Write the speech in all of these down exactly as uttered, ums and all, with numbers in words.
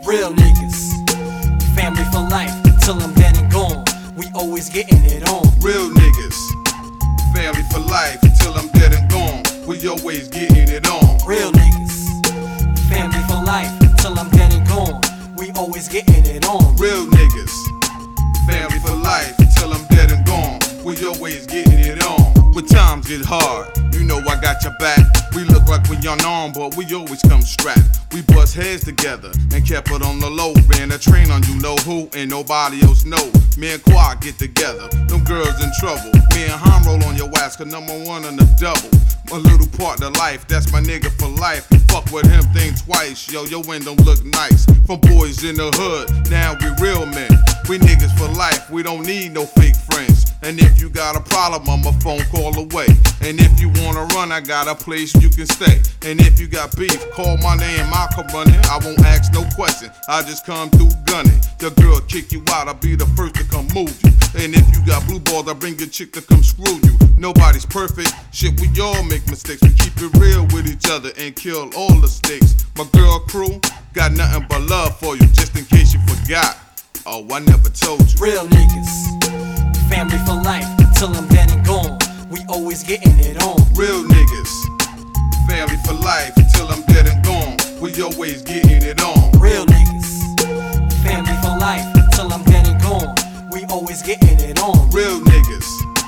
Real niggas, family for life, till I'm dead and gone. We always getting it on. Real niggas, family for life, till I'm dead and gone. We always getting it on. Real niggas, family for life, till I'm dead and gone. We always getting it on. Real niggas, family for life, till I'm dead and gone. We always getting it on. When times get hard, you know I got your back. We look like we unarmed, but we always come strapped. We bust heads together and kept it on the low. Ran a train on you know who, and nobody else know. Me and Quad get together, them girls in trouble. Me and Han roll on your ass, cause number one on the double. My little part of life, that's my nigga for life. You fuck with him, think twice, yo, your window look nice. From boys in the hood, now we real men. We niggas for life, we don't need no fake friends. And if you got a problem, I'm a phone call away. And if you wanna run, I got a place you can stay. And if you got beef, call my name, I'll come running. I won't ask no question, I just come through gunning. Your girl kick you out, I'll be the first to come move you. And if you got blue balls, I'll bring your chick to come screw you. Nobody's perfect, shit, we all make mistakes. We keep it real with each other and kill all the stakes. My girl crew got nothing but love for you, just in case you forgot. Oh, I never told you. Real niggas, family for life, till I'm dead and gone. We always getting it on. Real niggas, family for life, till I'm dead and gone. We always getting it on. Real niggas, family for life, till I'm dead and gone. We always getting it on. Real niggas,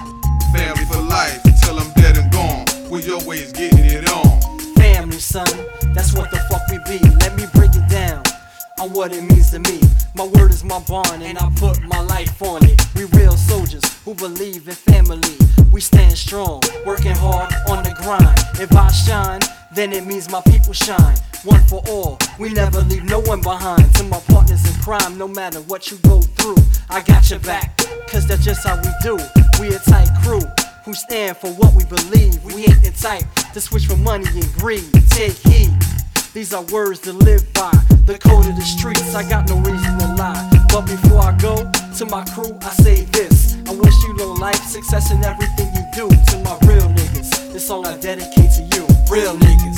family for life, till I'm dead and gone. We always getting it on. Family, son, that's what the fuck we be. Let me break it down on what it means to me. My word is my bond and I put my life on it. We real soldiers who believe in family. We stand strong, working hard on the grind. If I shine, then it means my people shine. One for all, we never leave no one behind. To my partners in crime, no matter what you go through, I got your back, cause that's just how we do. We a tight crew who stand for what we believe. We ain't the type to switch for money and greed. Take heed, these are words to live by. The code of the streets, I got no reason to lie. But before I go, to my crew I say this: I wish you long life, success in everything you do. To my real niggas, this song I dedicate to you. Real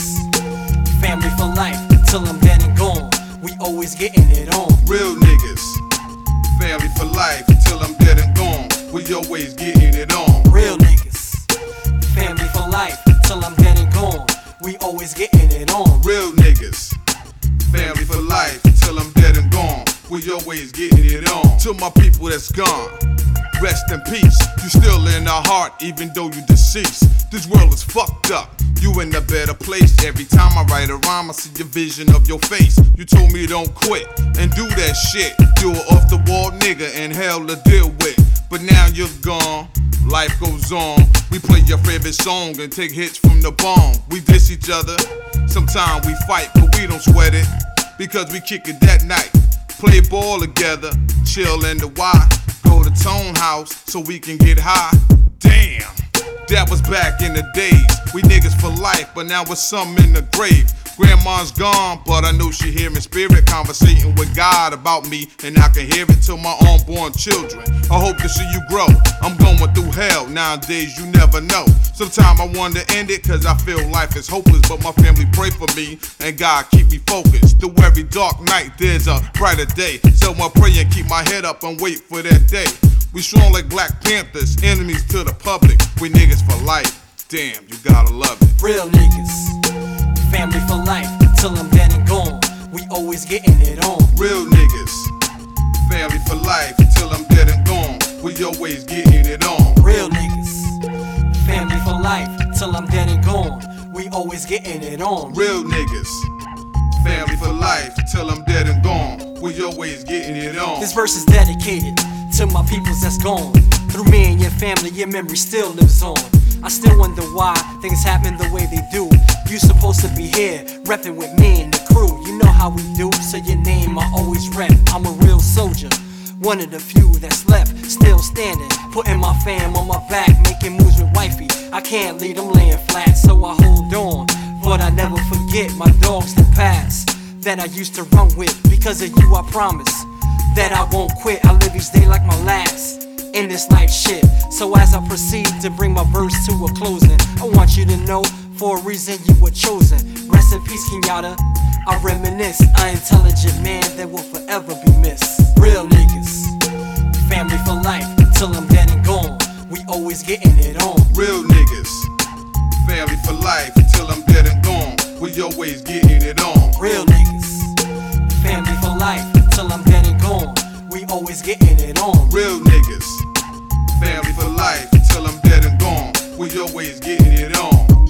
niggas, family for life, till I'm dead and gone. We always getting it on. Real niggas, family for life, till I'm dead and gone. We always getting it on. Real niggas, family for life, till I'm dead and gone. We always getting it on. Real niggas, family for life, till I'm dead and gone. We always getting it on. To my people that's gone, rest in peace. You still in our heart, even though you deceased. This world is fucked up, you in a better place. Every time I write a rhyme, I see your vision of your face. You told me don't quit and do that shit. You an off the wall nigga and hell to deal with. But now you're gone, life goes on. We play your favorite song and take hits from the bomb. We diss each other, sometimes we fight, but we don't sweat it, because we kick it that night. Play ball together, chill in the Y. Go to Tone House so we can get high. Damn, that was back in the days. We niggas for life, but now it's something in the grave. Grandma's gone, but I know she hearing spirit conversating with God about me, and I can hear it to my unborn children. I hope to see you grow. I'm going through hell nowadays, you never know. Sometimes I want to end it, cause I feel life is hopeless, but my family pray for me, and God keep me focused. Through every dark night, there's a brighter day. So I pray and keep my head up and wait for that day. We strong like Black Panthers, enemies to the public. We niggas for life. Damn, you gotta love it. Real niggas, family for life, till I'm dead and gone. We always getting it on. Real niggas, family for life, till I'm dead and gone. We always getting it on. Real niggas, family for life, till I'm dead and gone. We always getting it on. Real niggas, family for life, till I'm dead and gone. We always getting it on. This verse is dedicated to my peoples that's gone. Through me and your family, your memory still lives on. I still wonder why things happen the way they do. You supposed to be here, reppin' with me and the crew. You know how we do, so your name I always rep. I'm a real soldier, one of the few that's left, still standing, putting my fam on my back, making moves with wifey. I can't leave them laying flat, so I hold on. But I never forget my dogs that pass, that I used to run with. Because of you I promise that I won't quit. I live each day like my last in this life shit. So as I proceed to bring my verse to a closing, I want you to know for a reason you were chosen. Rest in peace, Kenyatta. I reminisce, an intelligent man that will forever be missed. Real niggas, family for life, till I'm dead and gone. We always getting it on. Real niggas, family for life, till I'm dead and gone. We always getting it on. Real niggas, family for life, till I'm dead and gone. We always getting it on. Real niggas, family for life, till I'm dead and gone. We always getting it on.